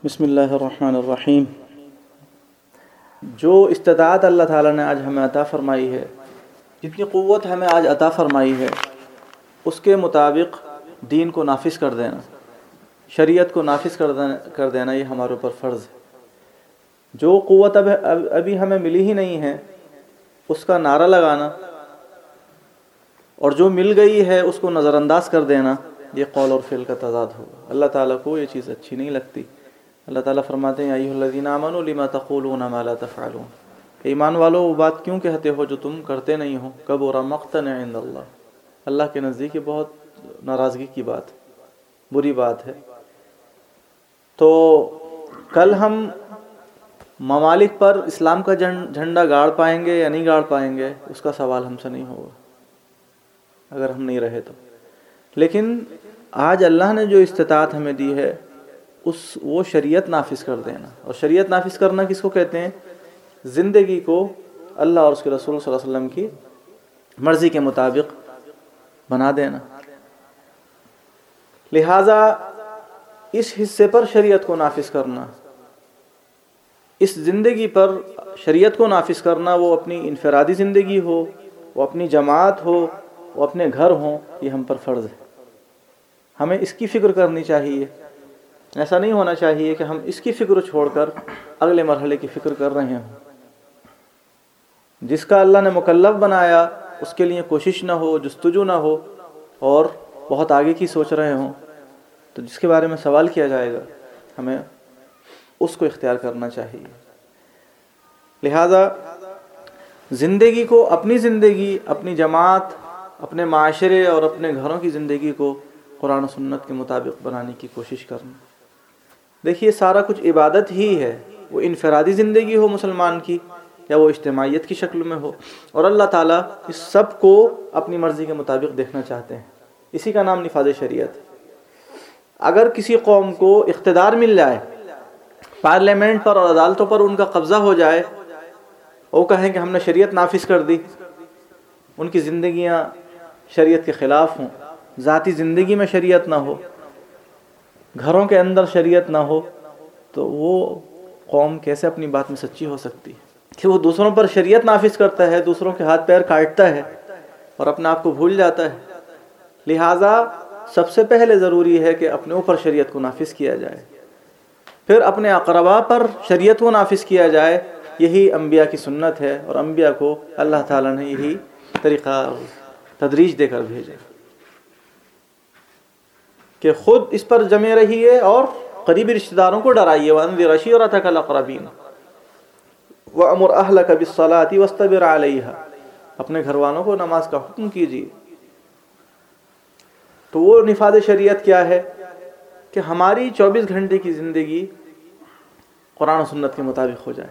بسم اللہ الرحمن الرحیم۔ جو استطاعت اللہ تعالیٰ نے آج ہمیں عطا فرمائی ہے، جتنی قوت ہمیں آج عطا فرمائی ہے، اس کے مطابق دین کو نافذ کر دینا، شریعت کو نافذ کر دینا یہ ہمارے اوپر فرض ہے۔ جو قوت ابھی ہمیں ملی ہی نہیں ہے، اس کا نعرہ لگانا اور جو مل گئی ہے اس کو نظر انداز کر دینا، یہ قول اور فعل کا تضاد ہوگا۔ اللہ تعالیٰ کو یہ چیز اچھی نہیں لگتی۔ اللہ تعالیٰ فرماتے ہیں یا ایھا الذین آمنوا لما تقولون ما لا تفعلون، ایمان والو وہ بات کیوں کہتے ہو جو تم کرتے نہیں ہو؟ کبر مقتا عند اللہ، اللہ کے نزدیک یہ بہت ناراضگی کی بات، بری بات ہے۔ تو کل ہم ممالک پر اسلام کا جھنڈا گاڑ پائیں گے یا نہیں گاڑ پائیں گے، اس کا سوال ہم سے نہیں ہوگا اگر ہم نہیں رہے تو۔ لیکن آج اللہ نے جو استطاعت ہمیں دی ہے وہ شریعت نافذ کر دینا، اور شریعت نافذ کرنا کس کو کہتے ہیں؟ زندگی کو اللہ اور اس کے رسول صلی اللہ علیہ وسلم کی مرضی کے مطابق بنا دینا۔ لہٰذا اس حصے پر شریعت کو نافذ کرنا، اس زندگی پر شریعت کو نافذ کرنا، وہ اپنی انفرادی زندگی ہو، وہ اپنی جماعت ہو، وہ اپنے گھر ہوں، یہ ہم پر فرض ہے۔ ہمیں اس کی فکر کرنی چاہیے۔ ایسا نہیں ہونا چاہیے کہ ہم اس کی فکر چھوڑ کر اگلے مرحلے کی فکر کر رہے ہوں۔ جس کا اللہ نے مکلف بنایا اس کے لیے کوشش نہ ہو، جستجو نہ ہو، اور بہت آگے کی سوچ رہے ہوں، تو جس کے بارے میں سوال کیا جائے گا ہمیں اس کو اختیار کرنا چاہیے۔ لہذا زندگی کو، اپنی زندگی، اپنی جماعت، اپنے معاشرے اور اپنے گھروں کی زندگی کو قرآن و سنت کے مطابق بنانے کی کوشش کرنا۔ دیکھیے سارا کچھ عبادت ہی ہے، وہ انفرادی زندگی ہو مسلمان کی یا وہ اجتماعیت کی شکل میں ہو، اور اللہ تعالیٰ اس سب کو اپنی مرضی کے مطابق دیکھنا چاہتے ہیں۔ اسی کا نام نفاذ شریعت ہے۔ اگر کسی قوم کو اقتدار مل جائے، پارلیمنٹ پر اور عدالتوں پر ان کا قبضہ ہو جائے، وہ کہیں کہ ہم نے شریعت نافذ کر دی، ان کی زندگیاں شریعت کے خلاف ہوں، ذاتی زندگی میں شریعت نہ ہو، گھروں کے اندر شریعت نہ ہو، تو وہ قوم کیسے اپنی بات میں سچی ہو سکتی ہے کہ وہ دوسروں پر شریعت نافذ کرتا ہے، دوسروں کے ہاتھ پیر کاٹتا ہے اور اپنے آپ کو بھول جاتا ہے۔ لہٰذا سب سے پہلے ضروری ہے کہ اپنے اوپر شریعت کو نافذ کیا جائے، پھر اپنے اقربا پر شریعت کو نافذ کیا جائے۔ یہی انبیاء کی سنت ہے، اور انبیاء کو اللہ تعالیٰ نے یہی طریقہ تدریج دے کر بھیجا کہ خود اس پر جمے رہیے اور قریبی رشتہ داروں کو ڈرائیے۔ وَأَنذِرْ عَشِيرَتَكَ الْأَقْرَبِينَ وَأْمُرْ أَهْلَكَ بِالصَّلَاةِ وَاصْطَبِرْ عَلَيْهَا، اپنے گھر والوں کو نماز کا حکم کیجیے۔ تو وہ نفاذ شریعت کیا ہے کہ ہماری 24 گھنٹے کی زندگی قرآن و سنت کے مطابق ہو جائے،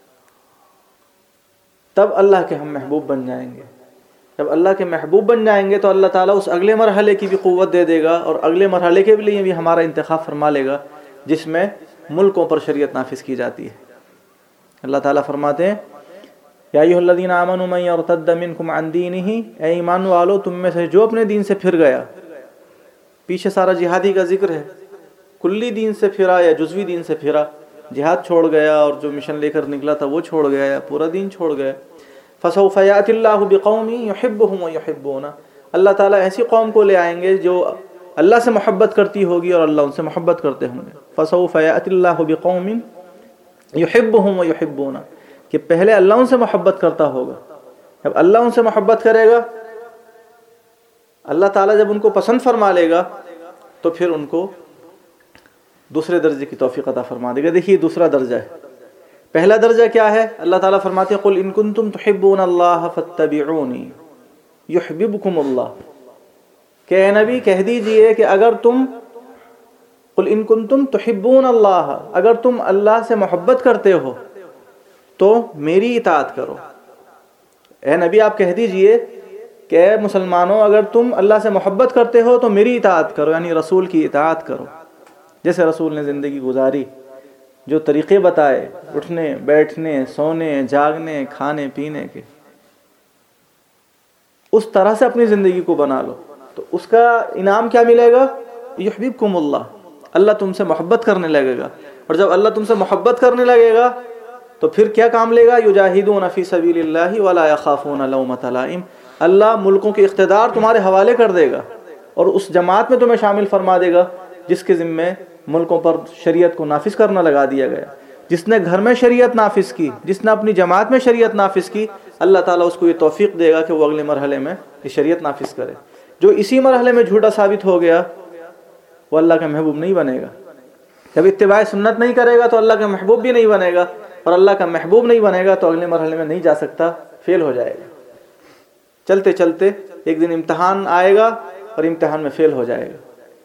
تب اللہ کے ہم محبوب بن جائیں گے۔ جب اللہ کے محبوب بن جائیں گے تو اللہ تعالیٰ اس اگلے مرحلے کی بھی قوت دے دے گا، اور اگلے مرحلے کے لیے بھی ہمارا انتخاب فرما لے گا، جس میں ملکوں پر شریعت نافذ کی جاتی ہے۔ اللہ تعالیٰ فرماتے ہیں یا ایھا الذین آمنوا من یرتد منکم عن دینہ، اے ایمان والو تم میں سے جو اپنے دین سے پھر گیا۔ پیچھے سارا جہادی کا ذکر ہے، کلی دین سے پھرا یا جزوی دین سے پھرا، جہاد چھوڑ گیا اور جو مشن لے کر نکلا تھا وہ چھوڑ گیا یا پورا دین چھوڑ گیا۔ فسوف یأتی اللہ بقوم یحبهم ویحبونہ، اللہ تعالیٰ ایسی قوم کو لے آئیں گے جو اللہ سے محبت کرتی ہوگی اور اللہ ان سے محبت کرتے ہوں گے۔ فسوف یأتی اللہ بقوم یحبهم ویحبونہ، کہ پہلے اللہ ان سے محبت کرتا ہوگا، جب اللہ ان سے محبت کرے گا، اللہ تعالیٰ جب ان کو پسند فرما لے گا، تو پھر ان کو دوسرے درجے کی توفیق عطا فرما دے گا۔ دیکھیے دوسرا درجہ ہے۔ پہلا درجہ کیا ہے؟ اللہ تعالیٰ فرماتے ہیں قُلْ إِن كُنتُمْ تُحِبُّونَ اللَّهَ فَاتَّبِعُونِي يُحْبِبْكُمُ اللَّهُ، کہ اے نبی کہہ دیجئے کہ اگر تم قُلْ إِن كُنتُمْ تُحِبُّونَ اللَّهَ، اگر تم اللہ سے محبت کرتے ہو تو میری اطاعت کرو۔ اے نبی آپ کہہ دیجئے کہ اے مسلمانوں اگر تم اللہ سے محبت کرتے ہو تو میری اطاعت کرو، یعنی رسول کی اطاعت کرو۔ جیسے رسول نے زندگی گزاری، جو طریقے بتائے اٹھنے بیٹھنے سونے جاگنے کھانے پینے کے، اس طرح سے اپنی زندگی کو بنا لو، تو اس کا انعام کیا ملے گا؟ یحببکم اللہ، اللہ تم سے محبت کرنے لگے گا۔ اور جب اللہ تم سے محبت کرنے لگے گا تو پھر کیا کام لے گا؟ یجاہدون فی سبیل اللہ ولا یخافون لومۃ لائم، اللہ ملکوں کے اقتدار تمہارے حوالے کر دے گا اور اس جماعت میں تمہیں شامل فرما دے گا جس کے ذمے ملکوں پر شریعت کو نافذ کرنا لگا دیا گیا۔ جس نے گھر میں شریعت نافذ کی، جس نے اپنی جماعت میں شریعت نافذ کی، اللہ تعالیٰ اس کو یہ توفیق دے گا کہ وہ اگلے مرحلے میں یہ شریعت نافذ کرے۔ جو اسی مرحلے میں جھوٹا ثابت ہو گیا وہ اللہ کا محبوب نہیں بنے گا۔ جب اتباع سنت نہیں کرے گا تو اللہ کا محبوب بھی نہیں بنے گا، اور اللہ کا محبوب نہیں بنے گا تو اگلے مرحلے میں نہیں جا سکتا، فیل ہو جائے گا۔ چلتے چلتے ایک دن امتحان آئے گا اور امتحان میں فیل ہو جائے گا۔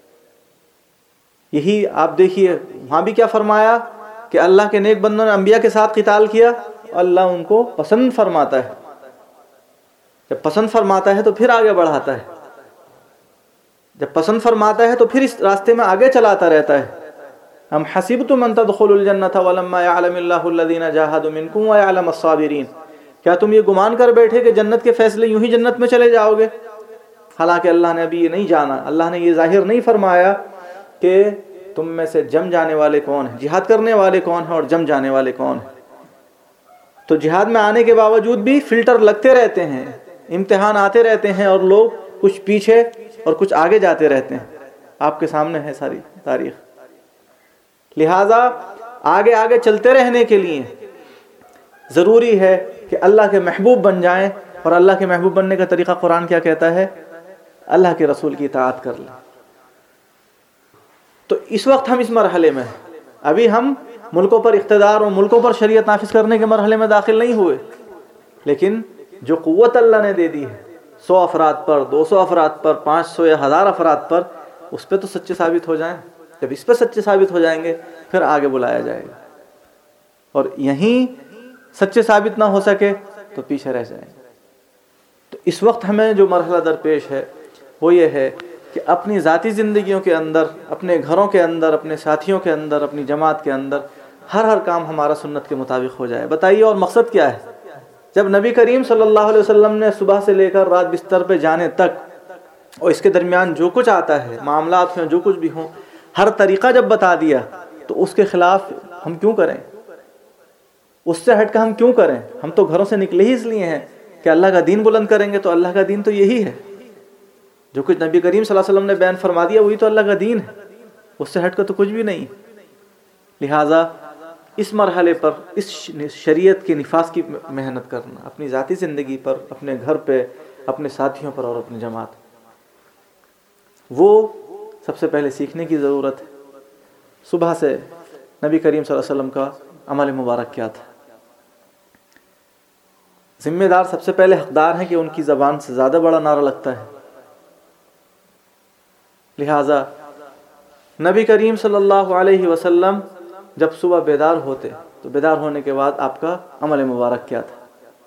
یہی آپ دیکھیے وہاں بھی کیا فرمایا کہ اللہ کے نیک بندوں نے انبیاء کے ساتھ قتال کیا، اللہ ان کو پسند فرماتا ہے۔ جب پسند فرماتا ہے تو پھر آگے بڑھاتا ہے، جب پسند فرماتا ہے تو پھر اس راستے میں آگے چلاتا رہتا ہے۔ ام حسبتم ان تدخلوا الجنۃ ولما يعلم الله الذين جاهدوا منكم ويعلم الصابرين، کیا تم یہ گمان کر بیٹھے کہ جنت کے فیصلے یوں ہی جنت میں چلے جاؤ گے؟ حالانکہ اللہ نے ابھی یہ نہیں جانا، اللہ نے یہ ظاہر نہیں فرمایا کہ تم میں سے جم جانے والے کون ہیں، جہاد کرنے والے کون ہیں اور جم جانے والے کون ہیں۔ تو جہاد میں آنے کے باوجود بھی فلٹر لگتے رہتے ہیں، امتحان آتے رہتے ہیں، اور لوگ کچھ پیچھے اور کچھ آگے جاتے رہتے ہیں۔ آپ کے سامنے ہے ساری تاریخ۔ لہٰذا آگے آگے چلتے رہنے کے لیے ضروری ہے کہ اللہ کے محبوب بن جائیں، اور اللہ کے محبوب بننے کا طریقہ قرآن کیا کہتا ہے؟ اللہ کے رسول کی اطاعت کر لیں۔ تو اس وقت ہم اس مرحلے میں ہیں، ابھی ہم ملکوں پر اقتدار اور ملکوں پر شریعت نافذ کرنے کے مرحلے میں داخل نہیں ہوئے، لیکن جو قوت اللہ نے دے دی ہے 100 افراد پر، 200 افراد پر، 500 یا 1000 افراد پر، اس پہ تو سچے ثابت ہو جائیں۔ جب اس پہ سچے ثابت ہو جائیں گے پھر آگے بلایا جائے گا، اور یہیں سچے ثابت نہ ہو سکے تو پیچھے رہ جائیں گے۔ تو اس وقت ہمیں جو مرحلہ درپیش ہے وہ یہ ہے کہ اپنی ذاتی زندگیوں کے اندر، اپنے گھروں کے اندر، اپنے ساتھیوں کے اندر، اپنی جماعت کے اندر ہر کام ہمارا سنت کے مطابق ہو جائے۔ بتائیے اور مقصد کیا ہے؟ جب نبی کریم صلی اللہ علیہ وسلم نے صبح سے لے کر رات بستر پہ جانے تک اور اس کے درمیان جو کچھ آتا ہے، معاملات میں جو کچھ بھی ہوں، ہر طریقہ جب بتا دیا تو اس کے خلاف ہم کیوں کریں؟ اس سے ہٹ کر ہم کیوں کریں؟ ہم تو گھروں سے نکلے ہی اس لیے ہیں کہ اللہ کا دین بلند کریں گے، تو اللہ کا دین تو یہی ہے۔ جو کچھ نبی کریم صلی اللہ علیہ وسلم نے بیان فرما دیا وہی تو اللہ کا دین ہے، اس سے ہٹ کر تو کچھ بھی نہیں۔ لہٰذا اس مرحلے پر اس شریعت کے نفاذ کی محنت کرنا، اپنی ذاتی زندگی پر، اپنے گھر پہ، اپنے ساتھیوں پر اور اپنی جماعت، وہ سب سے پہلے سیکھنے کی ضرورت ہے۔ صبح سے نبی کریم صلی اللہ علیہ وسلم کا عمل مبارک کیا تھا؟ ذمہ دار سب سے پہلے حقدار ہیں کہ ان کی زبان سے زیادہ بڑا نعرہ لگتا ہے۔ لہٰذا نبی کریم صلی اللہ علیہ وسلم جب صبح بیدار ہوتے تو بیدار ہونے کے بعد آپ کا عمل مبارک کیا تھا؟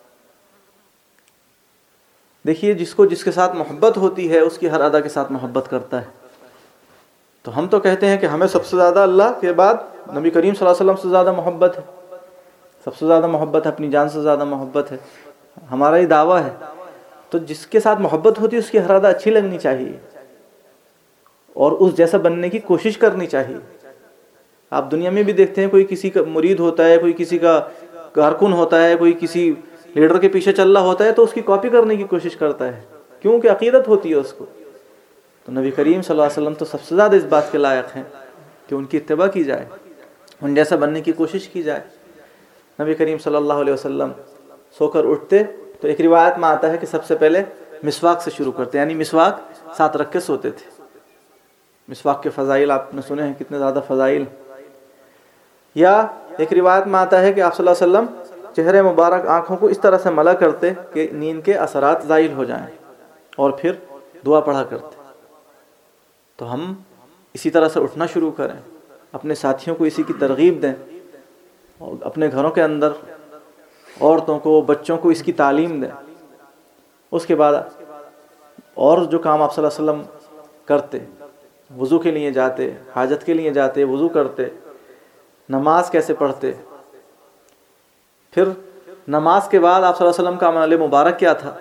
دیکھیے، جس کو جس کے ساتھ محبت ہوتی ہے اس کی ہر ادا کے ساتھ محبت کرتا ہے۔ تو ہم تو کہتے ہیں کہ ہمیں سب سے زیادہ اللہ کے بعد نبی کریم صلی اللہ علیہ وسلم سے زیادہ محبت ہے، سب سے زیادہ محبت ہے، اپنی جان سے زیادہ محبت ہے، ہمارا یہ دعویٰ ہے۔ تو جس کے ساتھ محبت ہوتی ہے اس کی ہر ادا اچھی لگنی چاہیے اور اس جیسا بننے کی کوشش کرنی چاہیے۔ آپ دنیا میں بھی دیکھتے ہیں، کوئی کسی کا مرید ہوتا ہے، کوئی کسی کا کارکن ہوتا ہے، کوئی کسی لیڈر کے پیچھے چل رہا ہوتا ہے تو اس کی کاپی کرنے کی کوشش کرتا ہے، کیونکہ عقیدت ہوتی ہے اس کو۔ تو نبی کریم صلی اللہ علیہ وسلم تو سب سے زیادہ اس بات کے لائق ہیں کہ ان کی اتباع کی جائے، ان جیسا بننے کی کوشش کی جائے۔ نبی کریم صلی اللہ علیہ وسلم سو کر اٹھتے تو ایک روایت میں آتا ہے کہ سب سے پہلے مسواک سے شروع کرتے، یعنی مسواک ساتھ رکھ کے سوتے تھے۔ مسواک کے فضائل آپ نے سنے ہیں، کتنے زیادہ فضائل۔ یا ایک روایت میں آتا ہے کہ آپ صلی اللہ علیہ وسلم چہرے مبارک، آنکھوں کو اس طرح سے ملا کرتے کہ نیند کے اثرات زائل ہو جائیں، اور پھر دعا پڑھا کرتے۔ تو ہم اسی طرح سے اٹھنا شروع کریں، اپنے ساتھیوں کو اسی کی ترغیب دیں، اور اپنے گھروں کے اندر عورتوں کو، بچوں کو اس کی تعلیم دیں۔ اس کے بعد اور جو کام آپ صلی اللہ علیہ وسلم کرتے، وضو کے لیے جاتے، حاجت کے لیے جاتے، وضو کرتے، نماز کیسے پڑھتے، پھر نماز کے بعد آپ صلی اللہ علیہ وسلم کا عمل مبارک کیا تھا۔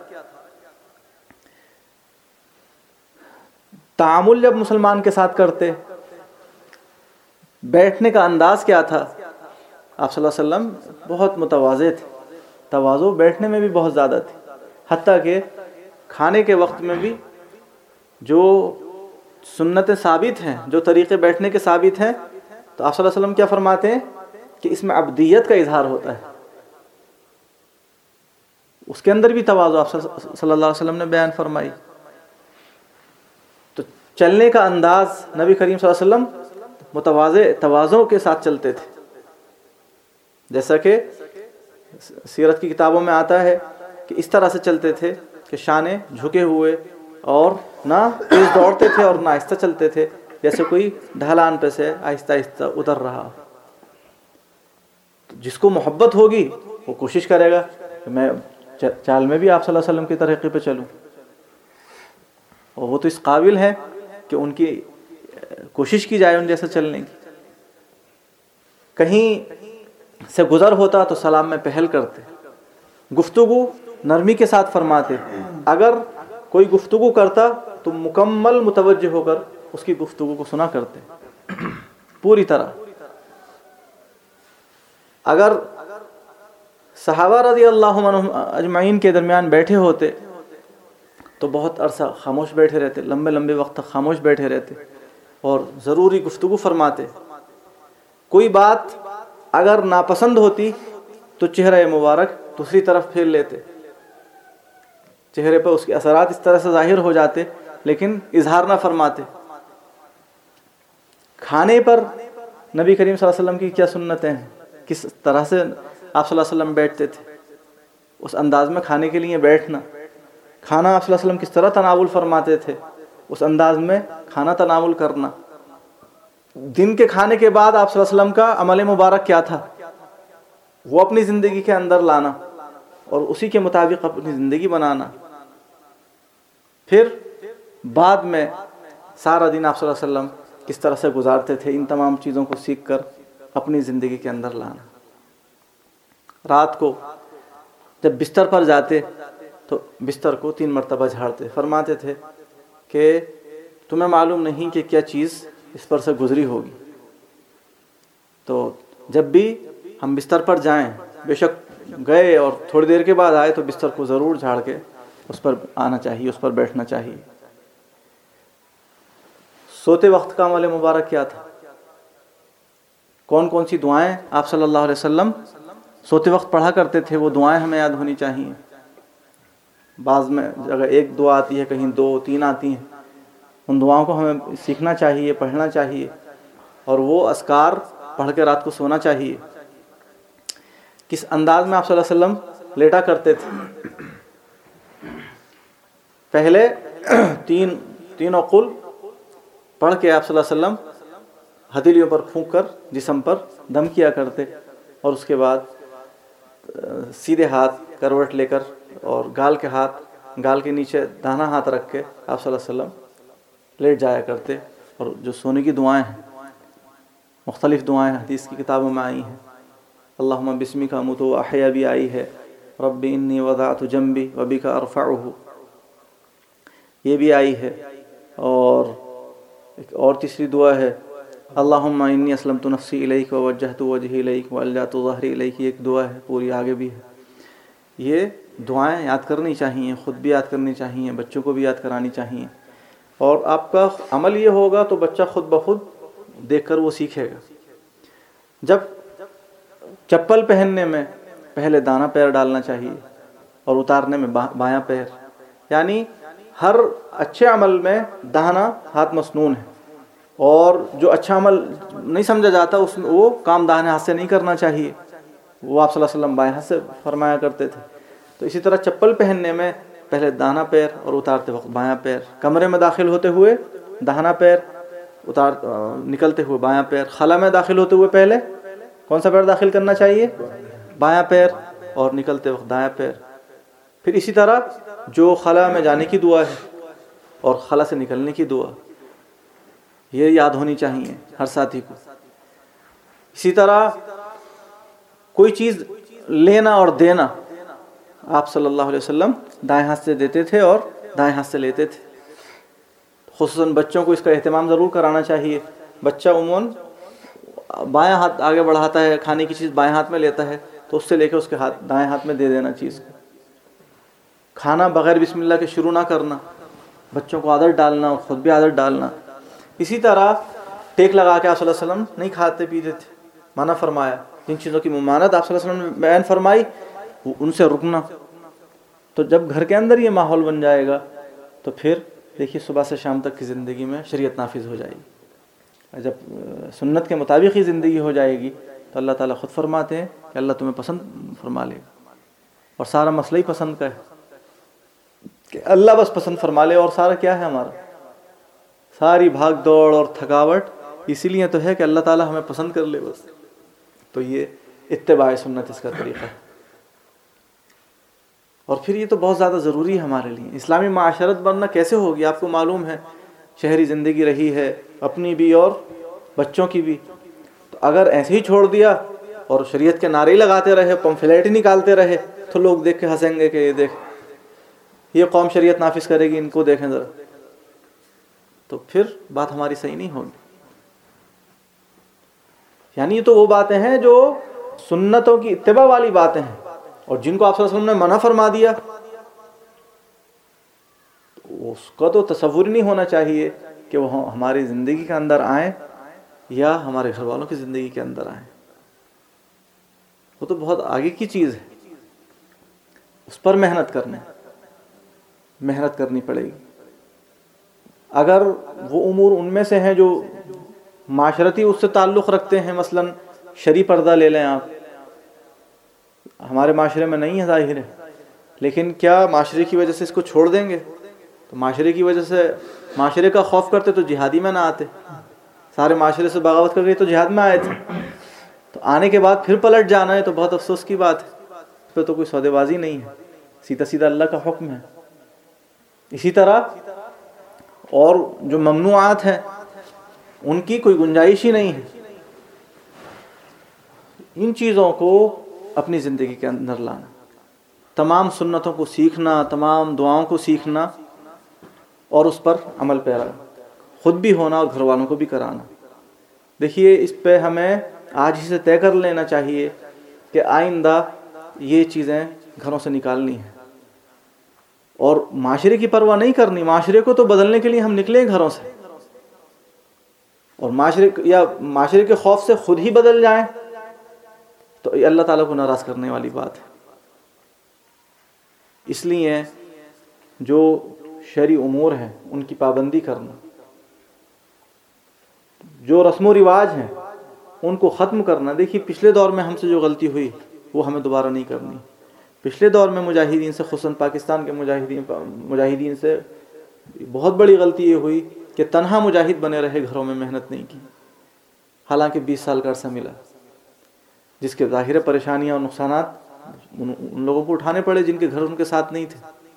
تعامل جب مسلمان کے ساتھ کرتے بیٹھنے کا انداز کیا تھا؟ آپ صلی اللہ علیہ وسلم بہت متواضع تھے، تواضع بیٹھنے میں بھی بہت زیادہ تھی، حتیٰ کہ کھانے کے وقت میں بھی جو سنتیں ثابت ہیں، جو طریقے بیٹھنے کے ثابت ہیں، تو آپ صلی اللہ علیہ وسلم کیا فرماتے ہیں کہ اس میں عبدیت کا اظہار ہوتا ہے، اس کے اندر بھی تواضع آپ صلی اللہ علیہ وسلم نے بیان فرمائی۔ تو چلنے کا انداز نبی کریم صلی اللہ علیہ وسلم تواضع کے ساتھ چلتے تھے، جیسا کہ سیرت کی کتابوں میں آتا ہے کہ اس طرح سے چلتے تھے کہ شانے جھکے ہوئے، اور نہ تیز دوڑتے تھے اور نہ آہستہ چلتے تھے، جیسے کوئی ڈھلان پہ سے آہستہ آہستہ اتر رہا۔ جس کو محبت ہوگی وہ کوشش کرے گا کہ میں چال میں بھی آپ صلی اللہ علیہ وسلم کی طریقے پہ چلوں، اور وہ تو اس قابل ہے کہ ان کی کوشش کی جائے ان جیسے چلنے کی۔ کہیں سے گزر ہوتا تو سلام میں پہل کرتے، گفتگو نرمی کے ساتھ فرماتے، اگر کوئی گفتگو کرتا تو مکمل متوجہ ہو کر اس کی گفتگو کو سنا کرتے پوری طرح۔ اگر صحابہ رضی اللہ عنہم اجمعین کے درمیان بیٹھے ہوتے تو بہت عرصہ خاموش بیٹھے رہتے، لمبے لمبے وقت تک خاموش بیٹھے رہتے اور ضروری گفتگو فرماتے۔ کوئی بات اگر ناپسند ہوتی تو چہرہ مبارک دوسری طرف پھیر لیتے، چہرے پر اس کے اثرات اس طرح سے ظاہر ہو جاتے لیکن اظہار نہ فرماتے۔ کھانے پر نبی کریم صلی اللہ علیہ وسلم کی کیا سنتیں ہیں، کس طرح سے آپ صلی اللہ علیہ وسلم بیٹھتے تھے، اس انداز میں کھانے کے لیے بیٹھنا، کھانا آپ صلی اللہ علیہ وسلم کس طرح تناول فرماتے تھے، اس انداز میں کھانا تناول کرنا۔ دن کے کھانے کے بعد آپ صلی اللہ علیہ وسلم کا عمل مبارک کیا تھا، وہ اپنی زندگی کے اندر لانا اور اسی کے مطابق اپنی زندگی بنانا۔ پھر بعد میں سارا دن آپ صلی اللہ علیہ وسلم کس طرح سے گزارتے تھے، ان تمام چیزوں کو سیکھ کر اپنی زندگی کے اندر لانا۔ رات کو جب بستر پر جاتے تو بستر کو 3 مرتبہ جھاڑتے، فرماتے تھے کہ تمہیں معلوم نہیں کہ کیا چیز اس پر سے گزری ہوگی، تو جب بھی ہم بستر پر جائیں، بے شک گئے اور تھوڑی دیر کے بعد آئے تو بستر کو ضرور جھاڑ کے اس پر آنا چاہیے، اس پر بیٹھنا چاہیے۔ سوتے وقت کا عمل مبارک کیا تھا، کون کون سی دعائیں آپ صلی اللہ علیہ وسلم سوتے وقت پڑھا کرتے تھے، وہ دعائیں ہمیں یاد ہونی چاہیے۔ بعض میں اگر 1 دعا آتی ہے، کہیں 2 3 آتی ہیں، ان دعاؤں کو ہمیں سیکھنا چاہیے، پڑھنا چاہیے، اور وہ اذکار پڑھ کے رات کو سونا چاہیے۔ کس انداز میں آپ صلی اللہ علیہ وسلم لیٹا کرتے تھے، پہلے تینوں قل پڑھ کے آپ صلی اللہ علیہ وسلم ہتھیلیوں پر پھونک کر جسم پر دم کیا کرتے، اور اس کے بعد سیدھے ہاتھ کروٹ لے کر اور گال کے نیچے داہنا ہاتھ رکھ کے آپ صلی اللہ علیہ وسلم لیٹ جایا کرتے۔ اور جو سونے کی دعائیں ہیں، مختلف دعائیں حدیث کی کتابوں میں آئی ہیں، اللہم بسمک اموت و احیا بھی آئی ہے، رب انی وضعت جنبی وبک ارفعہ، یہ بھی آئی ہے۔ اور ایک اور تیسری دعا ہے، اللہم انی اسلمت نفسی الیک ووجہت وجہی الیک والجأت ظہری الیک، ایک دعا ہے، پوری آگے بھی ہے۔ یہ دعائیں یاد کرنی چاہیے، خود بھی یاد کرنی چاہیے، بچوں کو بھی یاد کرانی چاہیے، اور آپ کا عمل یہ ہوگا تو بچہ خود بخود دیکھ کر وہ سیکھے گا۔ جب چپل پہننے میں پہلے دانا پیر ڈالنا چاہیے اور اتارنے میں بایاں پیر، یعنی ہر اچھے عمل میں داہنا ہاتھ مسنون ہے، اور جو اچھا عمل نہیں سمجھا جاتا اس میں وہ کام داہنے ہاتھ سے نہیں کرنا چاہیے، وہ آپ صلی اللہ علیہ وسلم بائیں ہاتھ سے فرمایا کرتے تھے۔ تو اسی طرح چپل پہننے میں پہلے داہنا پیر اور اتارتے وقت بایاں پیر، کمرے میں داخل ہوتے ہوئے داہنا پیر، نکلتے ہوئے بایاں پیر، خلا میں داخل ہوتے ہوئے پہلے کون سا پیر داخل کرنا چاہیے؟ بایاں پیر، اور نکلتے وقت دایاں پیر۔ پھر اسی طرح جو خلا میں جانے کی دعا ہے اور خلا سے نکلنے کی دعا، یہ یاد ہونی چاہیے ہر ساتھی کو۔ اسی طرح کوئی چیز لینا اور دینا، آپ صلی اللہ علیہ وسلم دائیں ہاتھ سے دیتے تھے اور دائیں ہاتھ سے لیتے تھے۔ خصوصاً بچوں کو اس کا اہتمام ضرور کرانا چاہیے۔ بچہ عموماً بایاں ہاتھ آگے بڑھاتا ہے، کھانے کی چیز بائیں ہاتھ میں لیتا ہے تو اس سے لے کے اس کے دائیں ہاتھ میں دے دینا چیز کو. کھانا بغیر بسم اللہ کے شروع نہ کرنا، بچوں کو عادت ڈالنا اور خود بھی عادت ڈالنا. اسی طرح ٹیک لگا کے آپ صلی اللہ علیہ وسلم نہیں کھاتے پیتے تھے، منع فرمایا. جن چیزوں کی ممانعت آپ صلی اللہ علیہ وسلم نے بیان فرمائی ان سے رکنا. تو جب گھر کے اندر یہ ماحول بن جائے گا تو پھر دیکھیے صبح سے شام تک کی زندگی میں شریعت نافذ ہو جائے گی. جب سنت کے مطابق ہی زندگی ہو جائے گی تو اللہ تعالیٰ خود فرماتے ہیں کہ اللہ تمہیں پسند فرما لے گا. اور سارا مسئلہ ہی پسند کا ہے کہ اللہ بس پسند فرما لے. اور سارا کیا ہے ہمارا؟ ساری بھاگ دوڑ اور تھکاوٹ اسی لیے تو ہے کہ اللہ تعالیٰ ہمیں پسند کر لے بس. تو یہ اتباع سنت اس کا طریقہ ہے. اور پھر یہ تو بہت زیادہ ضروری ہے ہمارے لیے. اسلامی معاشرت بننا کیسے ہوگی؟ آپ کو معلوم ہے شہری زندگی رہی ہے اپنی بھی اور بچوں کی بھی. تو اگر ایسے ہی چھوڑ دیا اور شریعت کے نعرے لگاتے رہے، پمفلیٹ ہی نکالتے رہے تو لوگ دیکھ کے ہنسیں گے کہ یہ دیکھ یہ قوم شریعت نافذ کرے گی، ان کو دیکھیں ذرا. تو پھر بات ہماری صحیح نہیں ہوگی. یعنی یہ تو وہ باتیں ہیں جو سنتوں کی اتباع والی باتیں ہیں، اور جن کو آپ صلی اللہ علیہ وسلم نے منع فرما دیا اس کا تو تصور نہیں ہونا چاہیے کہ وہ ہماری زندگی کے اندر آئیں یا ہمارے گھر والوں کی زندگی کے اندر آئیں. وہ تو بہت آگے کی چیز ہے، اس پر محنت کرنی پڑے گی. اگر وہ امور ان میں سے ہیں جو معاشرتی اس سے تعلق رکھتے ہیں، مثلا شرعی پردہ لے لیں آپ، ہمارے معاشرے میں نہیں ہے ظاہر ہے، لیکن کیا معاشرے کی وجہ سے اس کو چھوڑ دیں گے؟ تو معاشرے کی وجہ سے معاشرے کا خوف کرتے تو جہادی میں نہ آتے. سارے معاشرے سے بغاوت کر گئی تو جہاد میں آئے تھے. تو آنے کے بعد پھر پلٹ جانا ہے تو بہت افسوس کی بات ہے. اس پہ تو کوئی سودے بازی نہیں ہے، سیدھا سیدھا اللہ کا حکم ہے. اسی طرح اور جو ممنوعات ہیں ان کی کوئی گنجائش ہی نہیں ہے. ان چیزوں کو اپنی زندگی کے اندر لانا، تمام سنتوں کو سیکھنا، تمام دعاؤں کو سیکھنا اور اس پر عمل پیرا خود بھی ہونا اور گھر والوں کو بھی کرانا. دیکھیے اس پہ ہمیں آج ہی سے طے کر لینا چاہیے کہ آئندہ یہ چیزیں گھروں سے نکالنی ہیں اور معاشرے کی پرواہ نہیں کرنی. معاشرے کو تو بدلنے کے لیے ہم نکلے گھروں سے، اور معاشرے کے خوف سے خود ہی بدل جائیں تو یہ اللہ تعالیٰ کو ناراض کرنے والی بات ہے. اس لیے جو شرعی امور ہیں ان کی پابندی کرنا، جو رسم و رواج ہیں ان کو ختم کرنا. دیکھیے پچھلے دور میں ہم سے جو غلطی ہوئی وہ ہمیں دوبارہ نہیں کرنی. پچھلے دور میں مجاہدین سے، خصوصاً پاکستان کے مجاہدین سے بہت بڑی غلطی یہ ہوئی کہ تنہا مجاہد بنے رہے، گھروں میں محنت نہیں کی، حالانکہ 20 سال کا عرصہ ملا، جس کے ظاہر پریشانیاں اور نقصانات ان لوگوں کو اٹھانے پڑے جن کے گھر ان کے ساتھ نہیں تھے.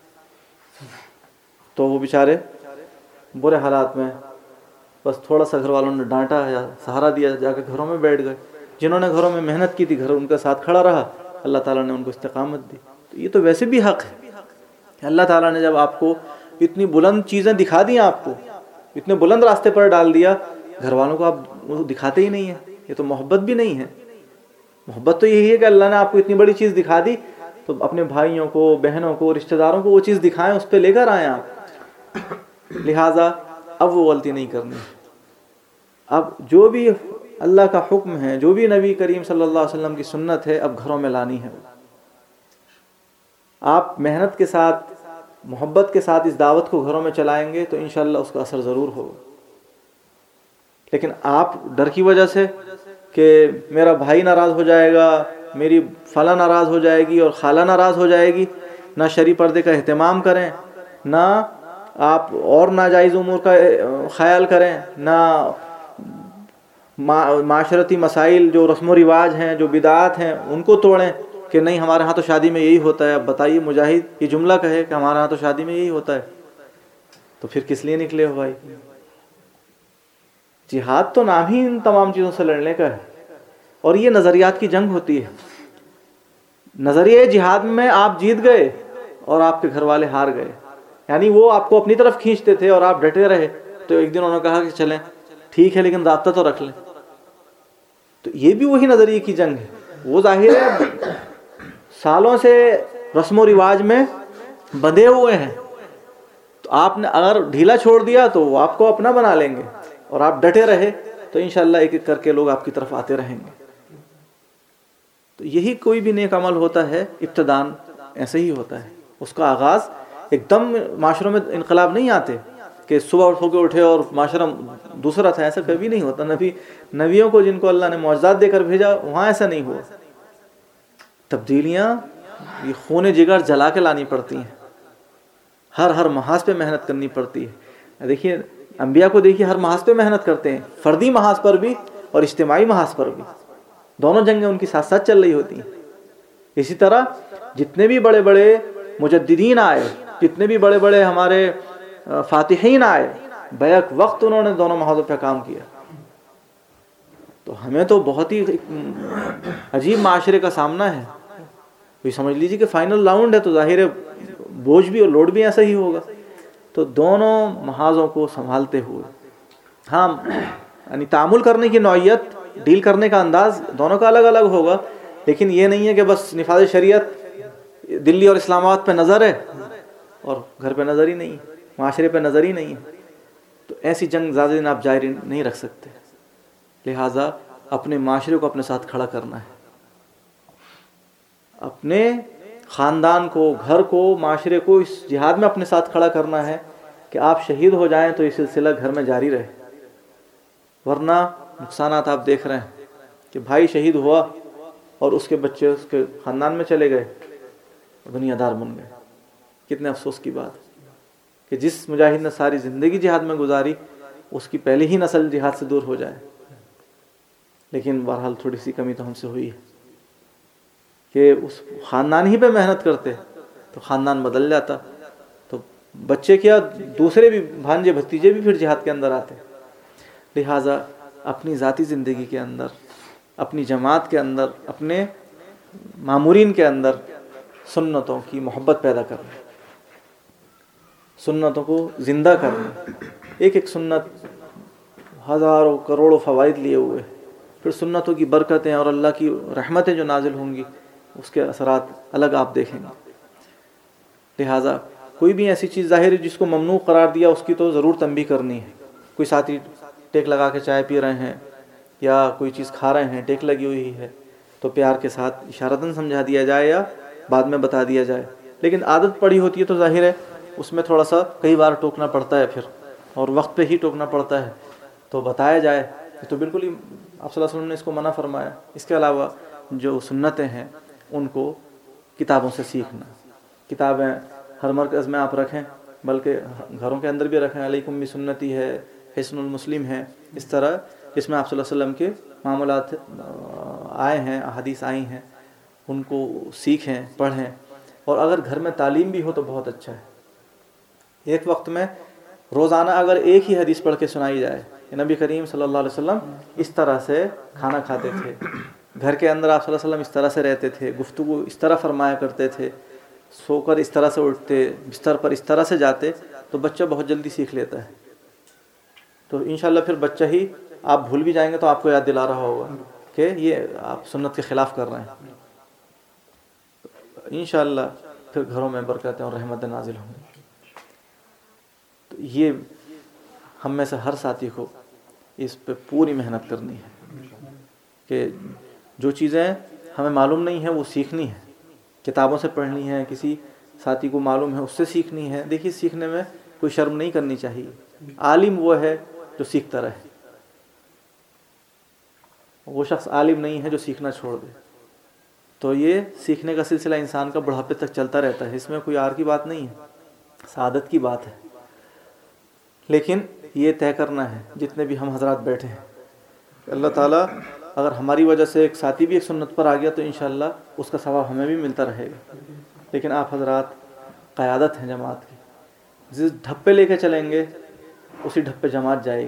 تو وہ بیچارے برے حالات میں بس تھوڑا سا گھر والوں نے ڈانٹا یا سہارا دیا، جا کے گھروں میں بیٹھ گئے. جنہوں نے گھروں میں محنت کی تھی گھر ان کے ساتھ کھڑا رہا، اللہ تعالیٰ نے ان کو استقامت دی. تو یہ تو ویسے بھی حق ہے کہ اللہ تعالیٰ نے جب آپ کو اتنی بلند چیزیں دکھا دی، آپ کو اتنے بلند راستے پر ڈال دیا، گھر والوں کو آپ وہ دکھاتے ہی نہیں ہیں. یہ تو محبت بھی نہیں ہے. محبت تو یہی ہے کہ اللہ نے آپ کو اتنی بڑی چیز دکھا دی تو اپنے بھائیوں کو، بہنوں کو، رشتہ داروں کو وہ چیز دکھائیں، اس پہ لے کر آئیں آپ. لہٰذا اب وہ غلطی نہیں کرنی. اب جو بھی اللہ کا حکم ہے، جو بھی نبی کریم صلی اللہ علیہ وسلم کی سنت ہے، اب گھروں میں لانی ہے. آپ محنت کے ساتھ، محبت کے ساتھ اس دعوت کو گھروں میں چلائیں گے تو انشاءاللہ اس کا اثر ضرور ہوگا. لیکن آپ ڈر کی وجہ سے کہ میرا بھائی ناراض ہو جائے گا، میری فلاں ناراض ہو جائے گی اور خالہ ناراض ہو جائے گی، نہ شرعی پردے کا اہتمام کریں، نہ آپ اور ناجائز امور کا خیال کریں، نہ معاشرتی مسائل جو رسم و رواج ہیں، جو بدعات ہیں ان کو توڑیں کہ نہیں ہمارے ہاں تو شادی میں یہی ہوتا ہے. اب بتائیے مجاہد یہ جملہ کہے کہ ہمارے ہاں تو شادی میں یہی ہوتا ہے، تو پھر کس لیے نکلے ہو بھائی؟ جہاد تو نام ہی ان تمام چیزوں سے لڑنے کا ہے، اور یہ نظریات کی جنگ ہوتی ہے. نظریے جہاد میں آپ جیت گئے اور آپ کے گھر والے ہار گئے، یعنی وہ آپ کو اپنی طرف کھینچتے تھے اور آپ ڈٹے رہے. تو ایک دن انہوں نے کہا کہ چلیں ٹھیک ہے لیکن رابطہ تو رکھ لیں. تو یہ بھی وہی نظریے کی جنگ ہے. وہ ظاہر ہے سالوں سے رسم و رواج میں بندھے ہوئے ہیں, تو آپ نے اگر ڈھیلا چھوڑ دیا تو وہ آپ کو اپنا بنا لیں گے, اور آپ ڈٹے رہے تو انشاءاللہ ایک ایک کر کے لوگ آپ کی طرف آتے رہیں گے. تو یہی کوئی بھی نیک عمل ہوتا ہے ابتدان ایسے ہی ہوتا ہے. اس کا آغاز ایک دم معاشروں میں انقلاب نہیں آتے کہ صبح اٹھ کے اٹھے اور معاشرہ دوسرا تھا, ایسا کبھی نہیں ہوتا. نبیوں کو جن کو اللہ نے معجزات دے کر بھیجا وہاں ایسا نہیں ہوا. تبدیلیاں یہ خون جگر جلا کے لانی پڑتی ہیں, ہر محاذ پہ محنت کرنی پڑتی ہے. دیکھیے انبیاء کو دیکھیے, ہر محاذ پہ محنت کرتے ہیں, فردی محاذ پر بھی اور اجتماعی محاذ پر بھی. دونوں جنگیں ان کی ساتھ ساتھ چل رہی ہوتی ہیں. اسی طرح جتنے بھی بڑے بڑے مجددین آئے, جتنے بھی بڑے بڑے ہمارے فاتحین آئے, بیک وقت انہوں نے دونوں محاذوں پہ کام کیا. تو ہمیں تو بہت ہی عجیب معاشرے کا سامنا ہے. کوئی سمجھ لیجیے کہ فائنل راؤنڈ ہے تو ظاہر ہے بوجھ بھی اور لوڈ بھی ایسا ہی ہوگا. تو دونوں محاذوں کو سنبھالتے ہوئے, ہاں یعنی تعامل کرنے کی نوعیت, ڈیل کرنے کا انداز دونوں کا الگ الگ ہوگا, لیکن یہ نہیں ہے کہ بس نفاذ شریعت دلی اور اسلام آباد پہ نظر ہے اور گھر پہ نظر ہی نہیں, معاشرے پہ نظر ہی نہیں ہے. تو ایسی جنگ زیادہ دن آپ جاری نہیں رکھ سکتے. لہٰذا اپنے معاشرے کو اپنے ساتھ کھڑا کرنا ہے, اپنے خاندان کو, گھر کو, معاشرے کو اس جہاد میں اپنے ساتھ کھڑا کرنا ہے کہ آپ شہید ہو جائیں تو یہ سلسلہ گھر میں جاری رہے. ورنہ نقصانات آپ دیکھ رہے ہیں کہ بھائی شہید ہوا اور اس کے بچے اس کے خاندان میں چلے گئے, دنیا دار بن گئے. کتنے افسوس کی بات کہ جس مجاہد نے ساری زندگی جہاد میں گزاری اس کی پہلی ہی نسل جہاد سے دور ہو جائے. لیکن بہرحال تھوڑی سی کمی تو ہم سے ہوئی ہے کہ اس خاندان ہی پہ محنت کرتے تو خاندان بدل جاتا, تو بچے کیا دوسرے بھی بھانجے بھتیجے بھی پھر جہاد کے اندر آتے. لہٰذا اپنی ذاتی زندگی کے اندر, اپنی جماعت کے اندر, اپنے مامورین کے اندر سنتوں کی محبت پیدا کرنا, سنتوں کو زندہ کرنا. ایک ایک سنت ہزاروں کروڑوں فوائد لیے ہوئے, پھر سنتوں کی برکتیں اور اللہ کی رحمتیں جو نازل ہوں گی اس کے اثرات الگ آپ دیکھیں گے. لہٰذا کوئی بھی ایسی چیز ظاہر ہے جس کو ممنوع قرار دیا اس کی تو ضرور تنبیہ کرنی ہے. کوئی ساتھی ٹیک لگا کے چائے پی رہے ہیں یا کوئی چیز کھا رہے ہیں, ٹیک لگی ہوئی ہے, تو پیار کے ساتھ اشارتاً سمجھا دیا جائے یا بعد میں بتا دیا جائے. لیکن عادت پڑی ہوتی ہے تو ظاہر ہے اس میں تھوڑا سا کئی بار ٹوکنا پڑتا ہے, پھر اور وقت پہ ہی ٹوکنا پڑتا ہے, تو بتایا جائے. تو بالکل ہی آپ صلی اللہ علیہ وسلم نے اس کو منع فرمایا. اس کے علاوہ جو سنتیں ہیں ان کو کتابوں سے سیکھنا. کتابیں ہر مرکز میں آپ رکھیں, بلکہ گھروں کے اندر بھی رکھیں. علیکم بسنتی ہے, حسن المسلم ہے, اس طرح جس میں آپ صلی اللہ علیہ وسلم کے معاملات آئے ہیں, احادیث آئی ہیں, ان کو سیکھیں, پڑھیں. اور اگر گھر میں تعلیم بھی ہو تو بہت اچھا ہے. ایک وقت میں روزانہ اگر ایک ہی حدیث پڑھ کے سنائی جائے کہ نبی کریم صلی اللہ علیہ وسلم اس طرح سے کھانا کھاتے تھے, گھر کے اندر آپ صلی اللہ علیہ وسلم اس طرح سے رہتے تھے, گفتگو اس طرح فرمایا کرتے تھے, سو کر اس طرح سے اٹھتے, بستر پر اس طرح سے جاتے, تو بچہ بہت جلدی سیکھ لیتا ہے. تو انشاءاللہ پھر بچہ ہی, آپ بھول بھی جائیں گے تو آپ کو یاد دلا رہا ہوگا کہ یہ آپ سنت کے خلاف کر رہے ہیں. انشاءاللہ پھر گھروں میں برکتیں اور رحمتیں نازل ہوں گی. تو یہ ہم میں سے ہر ساتھی کو اس پہ پوری محنت کرنی ہے کہ جو چیزیں ہمیں معلوم نہیں ہیں وہ سیکھنی ہے, کتابوں سے پڑھنی ہے, کسی ساتھی کو معلوم ہے اس سے سیکھنی ہے. دیکھیے سیکھنے میں کوئی شرم نہیں کرنی چاہیے. عالم وہ ہے جو سیکھتا رہے, وہ شخص عالم نہیں ہے جو سیکھنا چھوڑ دے. تو یہ سیکھنے کا سلسلہ انسان کا بڑھاپے تک چلتا رہتا ہے, اس میں کوئی آر کی بات نہیں ہے, سعادت کی بات ہے. لیکن یہ طے کرنا ہے جتنے بھی ہم حضرات بیٹھے ہیں, اللہ تعالیٰ اگر ہماری وجہ سے ایک ساتھی بھی ایک سنت پر آ گیا تو انشاءاللہ اس کا ثواب ہمیں بھی ملتا رہے گا. لیکن آپ حضرات قیادت ہیں جماعت کی, جس ڈھپ پہ لے کے چلیں گے اسی ڈھپ پہ جماعت جائے گی.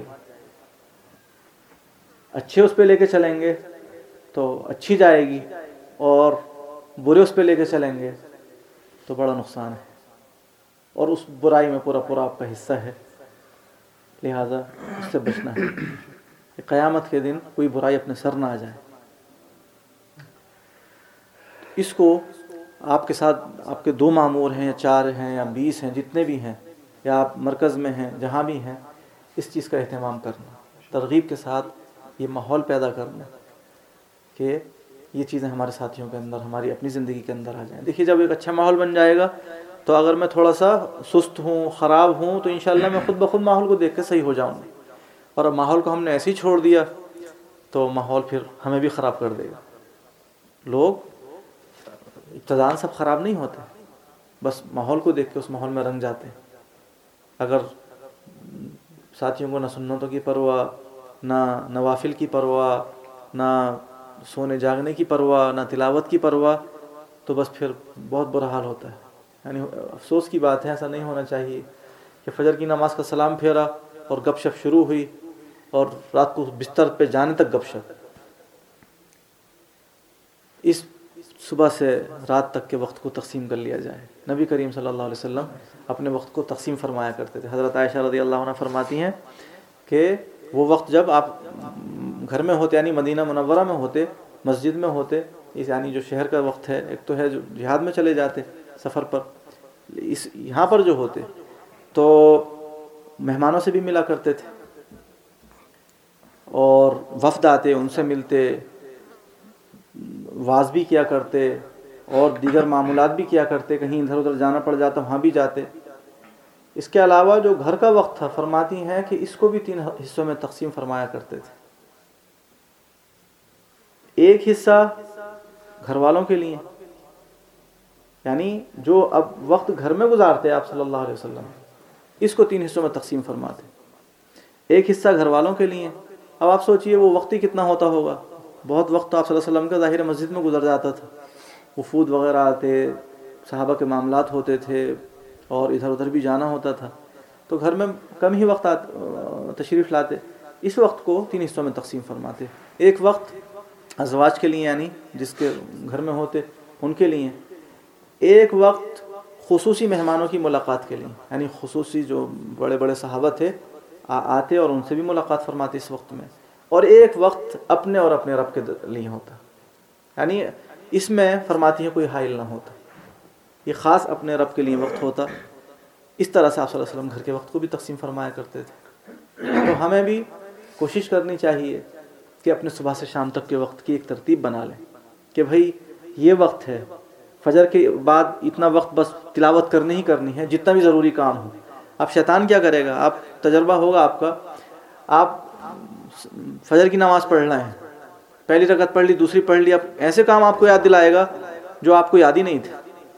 اچھے اس پہ لے کے چلیں گے تو اچھی جائے گی, اور برے اس پہ لے کے چلیں گے تو بڑا نقصان ہے, اور اس برائی میں پورا آپ کا حصہ ہے. لہٰذا اس سے بچنا ہے کہ قیامت کے دن کوئی برائی اپنے سر نہ آ جائے. اس کو آپ کے ساتھ آپ کے 2 مامور ہیں یا 4 ہیں یا 20 ہیں، جتنے بھی ہیں، یا آپ مرکز میں ہیں، جہاں بھی ہیں، اس چیز کا اہتمام کرنا، ترغیب کے ساتھ یہ ماحول پیدا کرنا کہ یہ چیزیں ہمارے ساتھیوں کے اندر، ہماری اپنی زندگی کے اندر آ جائیں۔ دیکھیے جب ایک اچھا ماحول بن جائے گا تو اگر میں تھوڑا سا سست ہوں، خراب ہوں، تو انشاءاللہ میں خود بخود ماحول کو دیکھ کے صحیح ہو جاؤں گا، اور اب ماحول کو ہم نے ایسے ہی چھوڑ دیا تو ماحول پھر ہمیں بھی خراب کر دے گا۔ لوگ ابتداءً سب خراب نہیں ہوتے، بس ماحول کو دیکھ کے اس ماحول میں رنگ جاتے ہیں۔ اگر ساتھیوں کو نہ سنتوں کی پرواہ، نہ نوافل کی پرواہ، نہ سونے جاگنے کی پرواہ، نہ تلاوت کی پرواہ، تو بس پھر بہت برا حال ہوتا ہے۔ یعنی افسوس کی بات ہے، ایسا نہیں ہونا چاہیے کہ فجر کی نماز کا سلام پھیرا اور گپ شپ شروع ہوئی اور رات کو بستر پہ جانے تک گپ شپ۔ اس صبح سے رات تک کے وقت کو تقسیم کر لیا جائے۔ نبی کریم صلی اللہ علیہ وسلم اپنے وقت کو تقسیم فرمایا کرتے تھے۔ حضرت عائشہ رضی اللہ عنہ فرماتی ہیں کہ وہ وقت جب آپ گھر میں ہوتے، یعنی مدینہ منورہ میں ہوتے، مسجد میں ہوتے، یعنی جو شہر کا وقت ہے، ایک تو ہے جو جہاد میں چلے جاتے سفر پر، یہاں پر جو ہوتے تو مہمانوں سے بھی ملا کرتے تھے، اور وفد آتے ان سے ملتے، واز بھی کیا کرتے، اور دیگر معمولات بھی کیا کرتے، کہیں ادھر ادھر جانا پڑ جاتا وہاں بھی جاتے۔ اس کے علاوہ جو گھر کا وقت تھا، فرماتی ہیں کہ اس کو بھی 3 حصوں میں تقسیم فرمایا کرتے تھے۔ ایک حصہ گھر والوں کے لیے، یعنی جو اب وقت گھر میں گزارتے آپ صلی اللہ علیہ وسلم، اس کو 3 حصوں میں تقسیم فرماتے۔ ایک حصہ گھر والوں کے لیے۔ اب آپ سوچئے وہ وقت ہی کتنا ہوتا ہوگا، بہت وقت تو آپ صلی اللہ علیہ وسلم کا ظاہر مسجد میں گزر جاتا تھا، وفود وغیرہ آتے، صحابہ کے معاملات ہوتے تھے، اور ادھر ادھر بھی جانا ہوتا تھا، تو گھر میں کم ہی وقت تشریف لاتے۔ اس وقت کو 3 حصوں میں تقسیم فرماتے۔ ایک وقت ازواج کے لیے، یعنی جس کے گھر میں ہوتے ان کے لیے۔ ایک وقت خصوصی مہمانوں کی ملاقات کے لیے، یعنی خصوصی جو بڑے بڑے صحابہ تھے آتے اور ان سے بھی ملاقات فرماتے اس وقت میں۔ اور ایک وقت اپنے اور اپنے رب کے لیے ہوتا، یعنی اس میں فرماتی ہیں کوئی حائل نہ ہوتا، یہ خاص اپنے رب کے لیے وقت ہوتا۔ اس طرح سے آپ صلی اللہ علیہ وسلم گھر کے وقت کو بھی تقسیم فرمایا کرتے تھے۔ تو ہمیں بھی کوشش کرنی چاہیے کہ اپنے صبح سے شام تک کے وقت کی ایک ترتیب بنا لیں کہ بھائی یہ وقت ہے، فجر کے بعد اتنا وقت بس تلاوت کرنی ہی کرنی ہے، جتنا بھی ضروری کام ہو۔ اب شیطان کیا کرے گا، آپ تجربہ ہوگا آپ کا، آپ فجر کی نماز پڑھ رہے ہیں، پہلی رکعت پڑھ لی، دوسری پڑھ لی، اب ایسے کام آپ کو یاد دلائے گا جو آپ کو یاد ہی نہیں تھے،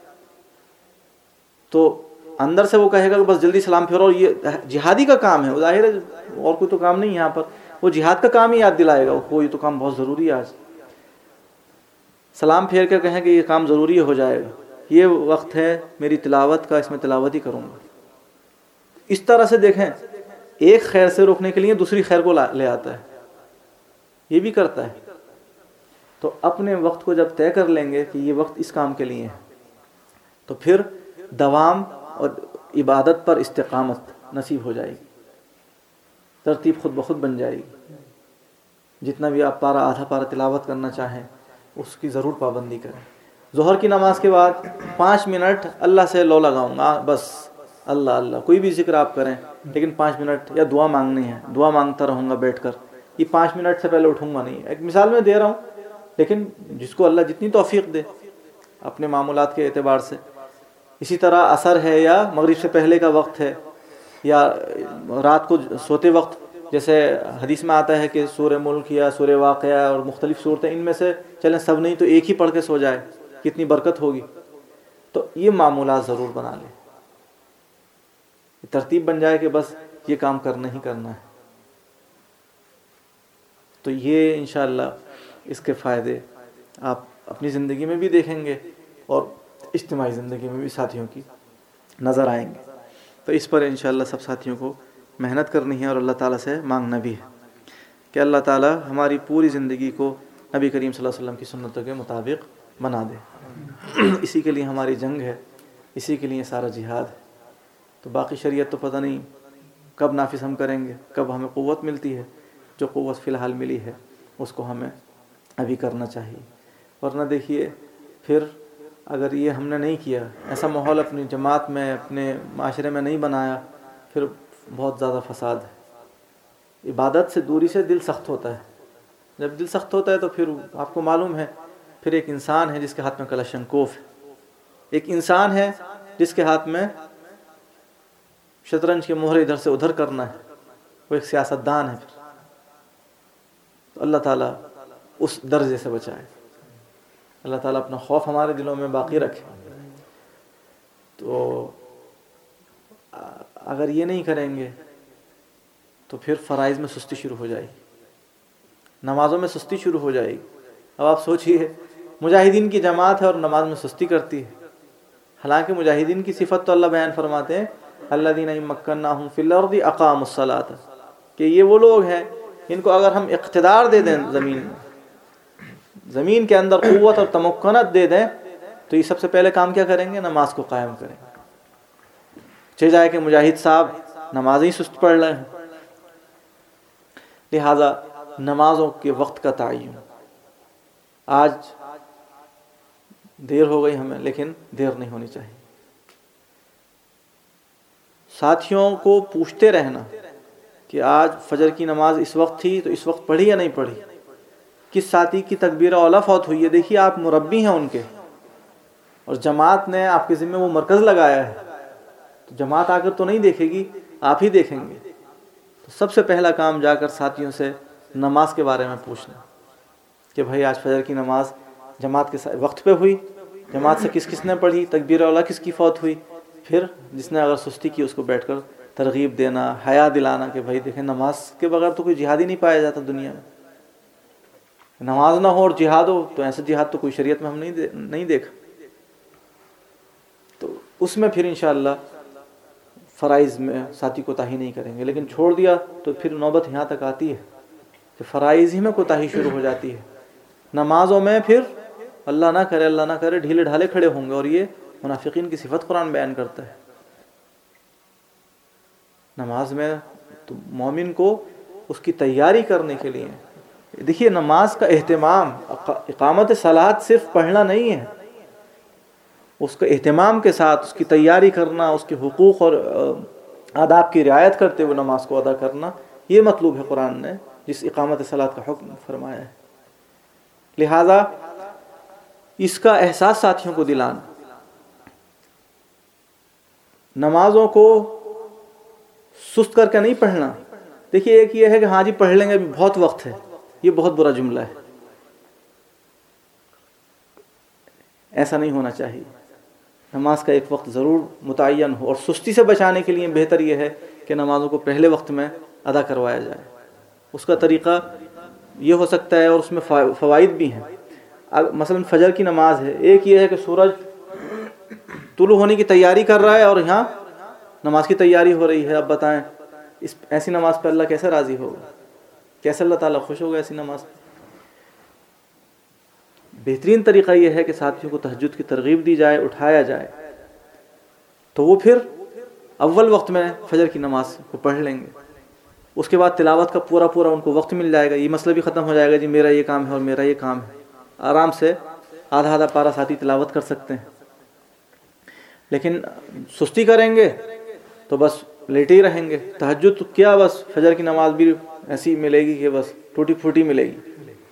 تو اندر سے وہ کہے گا کہ بس جلدی سلام پھیرو، اور یہ جہادی کا کام ہے، ظاہر ہے اور کوئی تو کام نہیں یہاں پر، وہ جہاد کا کام ہی یاد دلائے گا، وہ یہ تو کام بہت ضروری ہے، آج سلام پھیر کے کہیں کہ یہ کام ضروری ہو جائے گا، یہ وقت ہے میری تلاوت کا، اس میں تلاوت ہی کروں گا۔ اس طرح سے دیکھیں، ایک خیر سے روکنے کے لیے دوسری خیر کو لے آتا ہے، یہ بھی کرتا ہے۔ تو اپنے وقت کو جب طے کر لیں گے کہ یہ وقت اس کام کے لیے ہے، تو پھر دوام اور عبادت پر استقامت نصیب ہو جائے گی، ترتیب خود بخود بن جائے گی۔ جتنا بھی آپ پارہ آدھا پارہ تلاوت کرنا چاہیں اس کی ضرور پابندی کریں۔ ظہر کی نماز کے بعد 5 منٹ اللہ سے لو لگاؤں گا، بس اللہ اللہ، کوئی بھی ذکر آپ کریں، لیکن 5 منٹ یا دعا مانگنی ہے، دعا مانگتا رہوں گا بیٹھ کر، یہ 5 منٹ سے پہلے اٹھوں گا نہیں۔ ایک مثال میں دے رہا ہوں، لیکن جس کو اللہ جتنی توفیق دے اپنے معمولات کے اعتبار سے۔ اسی طرح عصر ہے یا مغرب سے پہلے کا وقت ہے، یا رات کو سوتے وقت، جیسے حدیث میں آتا ہے کہ سورہ ملک یا سورہ واقعہ اور مختلف صورتیں، ان میں سے چلیں سب نہیں تو ایک ہی پڑھ کے سو جائے، کتنی برکت ہوگی۔ تو یہ معمولات ضرور بنا لیں، ترتیب بن جائے کہ بس یہ کام کرنا ہی کرنا ہے۔ تو یہ انشاءاللہ اس کے فائدے آپ اپنی زندگی میں بھی دیکھیں گے اور اجتماعی زندگی میں بھی ساتھیوں کی نظر آئیں گے۔ تو اس پر انشاءاللہ سب ساتھیوں کو محنت کرنی ہے اور اللہ تعالیٰ سے مانگنا بھی ہے کہ اللہ تعالیٰ ہماری پوری زندگی کو نبی کریم صلی اللہ علیہ وسلم کی سنتوں کے مطابق بنا دے۔ اسی کے لیے ہماری جنگ ہے، اسی کے لیے سارا جہاد ہے۔ تو باقی شریعت تو پتہ نہیں کب نافذ ہم کریں گے، کب ہمیں قوت ملتی ہے۔ جو قوت فی الحال ملی ہے اس کو ہمیں ابھی کرنا چاہیے، ورنہ دیکھیے پھر اگر یہ ہم نے نہیں کیا، ایسا ماحول اپنی جماعت میں اپنے معاشرے میں نہیں بنایا، پھر بہت زیادہ فساد ہے۔ عبادت سے دوری سے دل سخت ہوتا ہے، جب دل سخت ہوتا ہے تو پھر آپ کو معلوم ہے، پھر ایک انسان ہے جس کے ہاتھ میں کلاشنکوف ہے، ایک انسان ہے جس کے ہاتھ میں شطرنج کے مہرے ادھر سے ادھر کرنا ہے، وہ ایک سیاستدان ہے۔ پھر تو اللہ تعالیٰ اس درجے سے بچائے، اللہ تعالیٰ اپنا خوف ہمارے دلوں میں باقی رکھے۔ تو اگر یہ نہیں کریں گے تو پھر فرائض میں سستی شروع ہو جائے گی، نمازوں میں سستی شروع ہو جائے گی۔ اب آپ سوچئے، مجاہدین کی جماعت ہے اور نماز میں سستی کرتی ہے، حالانکہ مجاہدین کی صفت تو اللہ بیان فرماتے ہیں الذین ان مکناہم فی الارض اقاموا الصلاۃ، کہ یہ وہ لوگ ہیں ان کو اگر ہم اقتدار دے دیں، زمین کے اندر قوت اور تمکنت دے دیں، تو یہ سب سے پہلے کام کیا کریں گے؟ نماز کو قائم کریں گے۔ چہ جائے کہ مجاہد صاحب نماز ہی سست پڑھ رہے ہیں۔ لہذا نمازوں کے وقت کا تعین، آج دیر ہو گئی ہمیں، لیکن دیر نہیں ہونی چاہیے۔ ساتھیوں کو پوچھتے رہنا کہ آج فجر کی نماز اس وقت تھی تو اس وقت پڑھی یا نہیں پڑھی، کس ساتھی کی تکبیر اولیٰ فوت ہوئی ہے۔ دیکھیے آپ مربی ہیں ان کے، اور جماعت نے آپ کے ذمہ وہ مرکز لگایا ہے، تو جماعت آ کر تو نہیں دیکھے گی، آپ ہی دیکھیں گے۔ تو سب سے پہلا کام جا کر ساتھیوں سے نماز کے بارے میں پوچھنا کہ بھائی آج فجر کی نماز جماعت کے وقت پہ ہوئی، جماعت سے کس کس نے پڑھی، تکبیر اولیٰ کس کی فوت ہوئی۔ پھر جس نے اگر سستی کی اس کو بیٹھ کر ترغیب دینا، حیا دلانا کہ بھائی دیکھیں نماز کے بغیر تو کوئی جہاد ہی نہیں پایا جاتا دنیا میں، نماز نہ ہو اور جہاد ہو تو ایسا جہاد تو کوئی شریعت میں ہم نہیں دیکھا۔ تو اس میں پھر انشاءاللہ فرائض میں ساتھی کوتاہی نہیں کریں گے، لیکن چھوڑ دیا تو پھر نوبت یہاں تک آتی ہے کہ فرائض ہی میں کوتاہی شروع ہو جاتی ہے۔ نمازوں میں پھر اللہ نہ کرے ڈھیلے ڈھالے کھڑے ہوں گے، اور یہ منافقین کی صفت قرآن بیان کرتا ہے۔ نماز میں تو مومن کو اس کی تیاری کرنے کے لیے، دیکھیے نماز کا اہتمام، اقامت صلاۃ صرف پڑھنا نہیں ہے، اس کا اہتمام کے ساتھ اس کی تیاری کرنا، اس کے حقوق اور آداب کی رعایت کرتے ہوئے نماز کو ادا کرنا، یہ مطلوب ہے قرآن نے جس اقامت صلاۃ کا حکم فرمایا ہے۔ لہذا اس کا احساس ساتھیوں کو دلانا، نمازوں کو سست کر کے نہیں پڑھنا۔ دیکھیے ایک یہ ہے کہ ہاں جی پڑھ لیں گے ابھی بہت وقت ہے، یہ بہت برا جملہ ہے، ایسا نہیں ہونا چاہیے۔ نماز کا ایک وقت ضرور متعین ہو، اور سستی سے بچانے کے لیے بہتر یہ ہے کہ نمازوں کو پہلے وقت میں ادا کروایا جائے۔ اس کا طریقہ یہ ہو سکتا ہے، اور اس میں فوائد بھی ہیں۔ مثلا فجر کی نماز ہے، ایک یہ ہے کہ سورج طلوع ہونے کی تیاری کر رہا ہے اور یہاں نماز کی تیاری ہو رہی ہے۔ اب بتائیں ایسی نماز پہ اللہ کیسے راضی ہوگا، کیسے اللہ تعالیٰ خوش ہوگا ایسی نماز پہ۔ بہترین طریقہ یہ ہے کہ ساتھیوں کو تہجد کی ترغیب دی جائے، اٹھایا جائے، تو وہ پھر اول وقت میں فجر کی نماز کو پڑھ لیں گے۔ اس کے بعد تلاوت کا پورا ان کو وقت مل جائے گا، یہ مسئلہ بھی ختم ہو جائے گا جی میرا یہ کام ہے اور میرا یہ کام ہے۔ آرام سے آدھا پارا ساتھی تلاوت کر سکتے ہیں۔ لیکن سستی کریں گے تو بس لیٹے ہی رہیں گے۔ تہجد تو کیا، بس فجر کی نماز بھی ایسی ملے گی کہ بس ٹوٹی پھوٹی ملے گی۔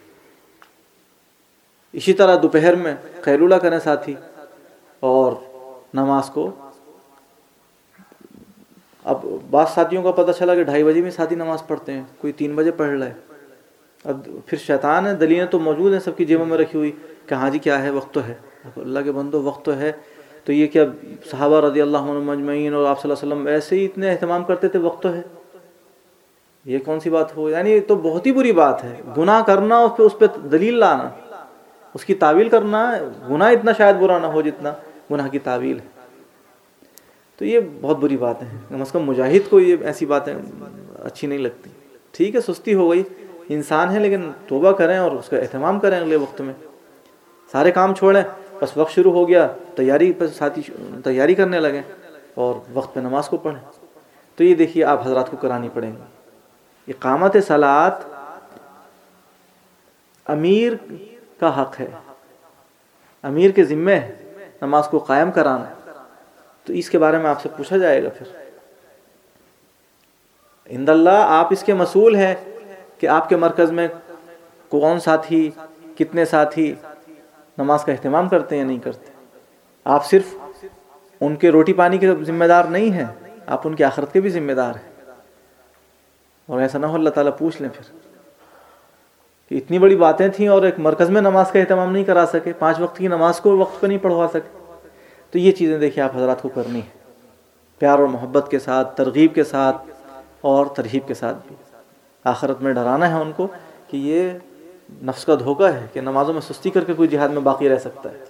اسی طرح دوپہر میں قیلولہ کریں ساتھی، اور نماز کو، اب بعض ساتھیوں کا پتہ چلا کہ 2:30 بجے میں ساتھی نماز پڑھتے ہیں، کوئی 3 بجے پڑھ رہا ہے۔ اب پھر شیطان ہے، دلیلیں تو موجود ہیں سب کی جیبوں میں رکھی ہوئی کہ ہاں جی کیا ہے، وقت تو ہے۔ اللہ کے بندو وقت تو ہے، تو یہ کیا صحابہ رضی اللہ عنہم اجمعین اور آپ صلی اللہ علیہ وسلم ایسے ہی اتنے اہتمام کرتے تھے، وقت تو ہے، یہ کون سی بات ہو؟ یعنی یہ تو بہت ہی بری بات ہے، گناہ کرنا اور پھر اس پہ دلیل لانا، اس کی تعویل کرنا۔ گناہ اتنا شاید برا نہ ہو جتنا گناہ کی تعویل ہے، تو یہ بہت بری بات ہے۔ کم از کم مجاہد کو یہ ایسی باتیں اچھی نہیں لگتی۔ ٹھیک ہے سستی ہو گئی، انسان ہے، لیکن توبہ کریں اور اس کا اہتمام کریں اگلے وقت میں۔ سارے کام چھوڑیں، بس وقت شروع ہو گیا تیاری پر ساتھی تیاری کرنے لگیں اور وقت پہ نماز کو پڑھیں۔ تو یہ دیکھیے آپ حضرات کو کرانی پڑیں گی۔ اقامت صلاۃ امیر کا حق ہے، امیر کے ذمے ہے نماز کو قائم کرانا، تو اس کے بارے میں آپ سے پوچھا جائے گا. پھر عند اللہ آپ اس کے مسئول ہیں کہ آپ کے مرکز میں کون ساتھی، کتنے ساتھی نماز کا اہتمام کرتے ہیں یا نہیں کرتے. آپ صرف ان کے روٹی پانی کے ذمہ دار نہیں ہیں، آپ ان کی آخرت کے بھی ذمہ دار ہیں. اور ایسا نہ ہو اللہ تعالیٰ پوچھ لیں پھر کہ اتنی بڑی باتیں تھیں اور ایک مرکز میں نماز کا اہتمام نہیں کرا سکے، 5 وقت کی نماز کو وقت پہ نہیں پڑھوا سکے. تو یہ چیزیں دیکھیں آپ حضرات کو کرنی ہے، پیار اور محبت کے ساتھ، ترغیب کے ساتھ اور ترہیب کے ساتھ بھی. آخرت میں ڈرانا ہے ان کو کہ یہ نفس کا دھوکہ ہے کہ نمازوں میں سستی کر کے کوئی جہاد میں باقی رہ سکتا ہے.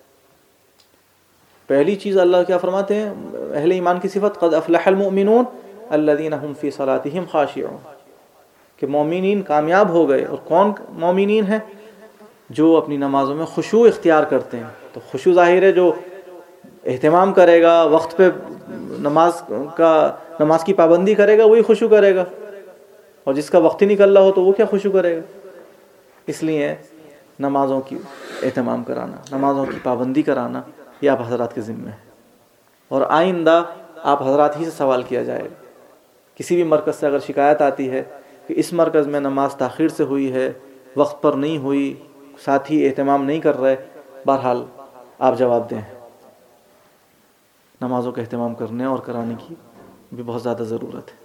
پہلی چیز اللہ کیا فرماتے ہیں اہل ایمان کی صفت، قد افلح المؤمنون الذین هم فی صلاتهم خاشعون، کہ مومنین کامیاب ہو گئے. اور کون مومنین ہیں؟ جو اپنی نمازوں میں خشوع اختیار کرتے ہیں. تو خشوع ظاہر ہے جو اہتمام کرے گا، وقت پہ نماز کی پابندی کرے گا، وہی خشوع کرے گا. اور جس کا وقت ہی نکل رہا ہو تو وہ کیا خشوع کرے گا. اس لیے نمازوں کی اہتمام کرانا، نمازوں کی پابندی کرانا یہ آپ حضرات کے ذمہ ہے. اور آئندہ آپ حضرات ہی سے سوال کیا جائے گا. کسی بھی مرکز سے اگر شکایت آتی ہے کہ اس مرکز میں نماز تاخیر سے ہوئی ہے، وقت پر نہیں ہوئی، ساتھی اہتمام نہیں کر رہے، بہرحال آپ جواب دیں. نمازوں کا اہتمام کرنے اور کرانے کی بھی بہت زیادہ ضرورت ہے.